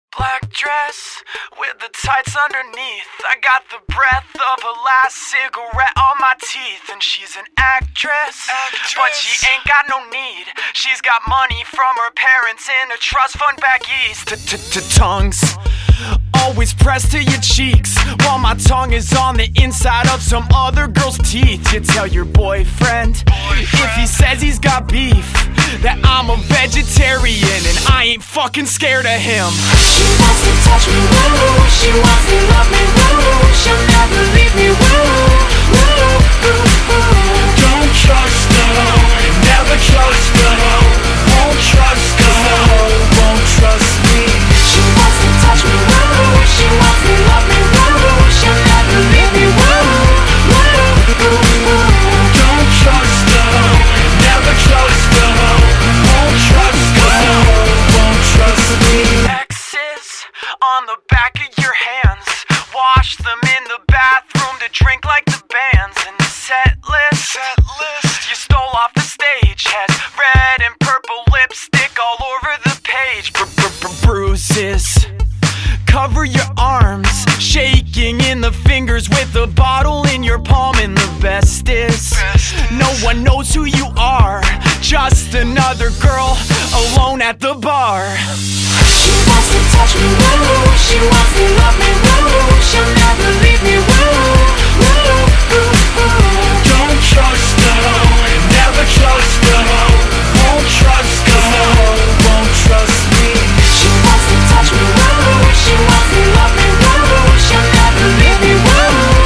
Black dress with the tights underneath. I got the breath of her last cigarette on my teeth. And she's an actress, but she ain't got no need. She's got money from her parents in a trust fund back east. Tongues always pressed to your cheeks, while my tongue is on the inside of some other girl's teeth. You tell your boyfriend if he says he's got beef that I'm a vegetarian and I ain't fucking scared of him. She wants to touch me, woo. She wants to love me, woo. She'll never leave me, woo. Don't trust her, never trust her. Won't trust her, won't trust me. She wants to touch me, woo. She wants to love me, woo. She'll never leave me, woo. Don't trust her, never trust her. Won't trust her, won't trust me. X's on the back of your hands, wash them in the bathroom to drink like the bands. And the set list you stole off the stage has red and purple lipstick all over the page. Bruises cover your arms, shaking in the fingers with a bottle in your palm. And the best is no one knows who you are, just another girl alone at the bar. She wants to touch me, woo. She wants to love me, woo. She'll never leave me, woo. Don't trust her, never trust her. Won't trust her, won't trust me. She wants to touch me, woo. She wants to love me, woo. She'll never leave me, woo.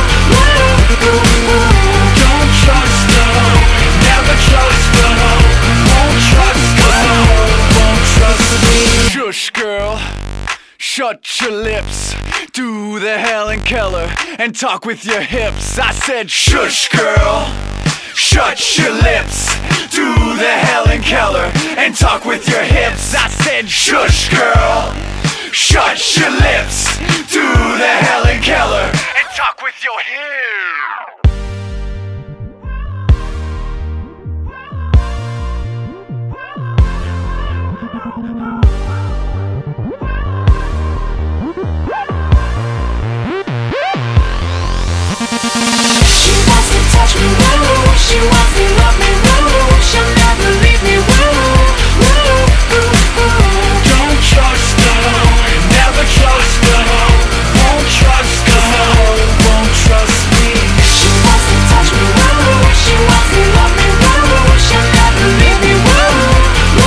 Don't trust her, never trust her. Won't trust her, won't trust me. Shush, girl, shut your lips. Do the Helen Keller and talk with your hips. I said shush, girl, shut your lips. Do the Helen Keller and talk with your hips. I said shush, girl, shut your lips. Do the Helen Keller and talk with your hips. Touch me, woo. She wants to love me, woo. She'll never leave me, woo. Don't trust her, never trust her. Won't trust her, won't trust me. She wants to touch me, woo. She wants to love me, woo. She'll never leave me, woo.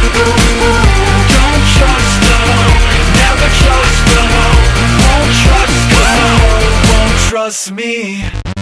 Don't trust her, never trust her. Won't trust her, won't trust me.